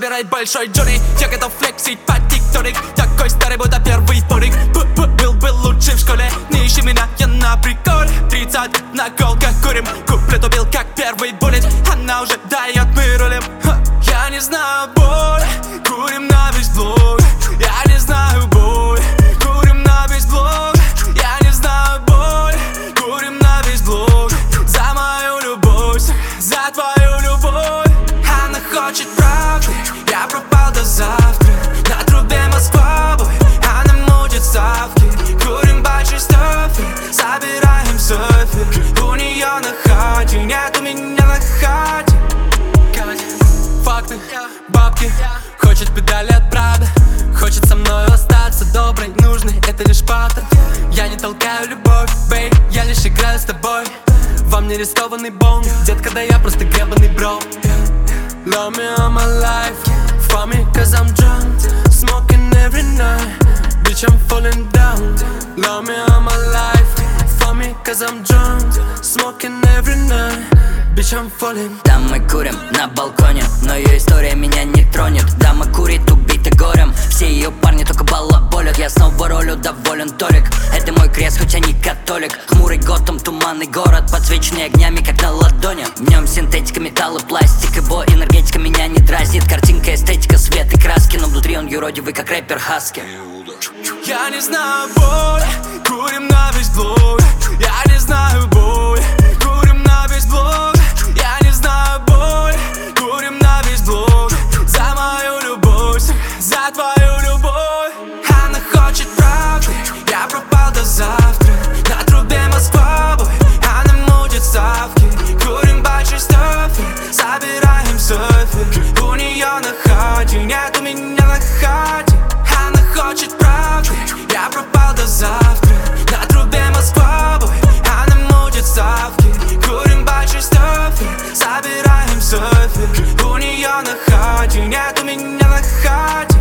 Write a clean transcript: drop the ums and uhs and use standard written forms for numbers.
Собирай большой Джонни, я готов флексить под тиктоник. Такой старый, будто первый вторник. Был лучший в школе, не ищи меня, я на приколе. 30 на колках курим, куплет убил как первый буллет. Она уже дает, мы рулим. Я не знаю боль, курим на весь блок. Я не знаю боль, курим на весь блок. Я не знаю боль, курим на весь блок. За мою любовь, за твою любовь. Она хочет правды, я пропал до завтра. На трубе Москва, бой, она мутит ставки. Курим большой стофер, собираем софер. У нее на хате, нет у меня на хате. Факты, бабки, хочет педали от Прада. Хочет со мной остаться доброй, нужный, это лишь паттерн. Я не толкаю любовь, бей, я лишь играю с тобой. Во мне рискованный бонг, детка, да я просто гребаный бро. Love me all my life, for me cause I'm drunk. Smoking every night, bitch I'm falling down. Love me all my life, for me cause I'm drunk. Smoking every night, bitch I'm falling. Да, мы курим на балконе, но ее история меня не тронет. Дама курит, убита горем, все ее парни только балаболят. Я снова ролю доволен Толик, это мой крест, хоть я не католик. Хмурый Готэм, туманный город, подсвеченный огнями, как на ладони. В нем синтетика, металл и пластик, его энергетика меня не дразнит. Картинка, эстетика, свет и краски, но внутри он юродивый, как рэпер Хаски. Я не знаю боль, курим на весь блок. Я не знаю боль, курим на весь блок. Я не знаю боль, курим на весь блок. За мою любовь, за твою любовь. Она хочет правды, я пропал до завтра. На трубе Москва, бой, она мутит ставки. Курим большой стофер, собираем софер. У нее на хате, нет у меня на хате. Она хочет правды, я пропал до завтра. На трубе Москва, бой, она мутит ставки. Курим большой стофер, собираем софер. У нее на хате, нет у меня на хате.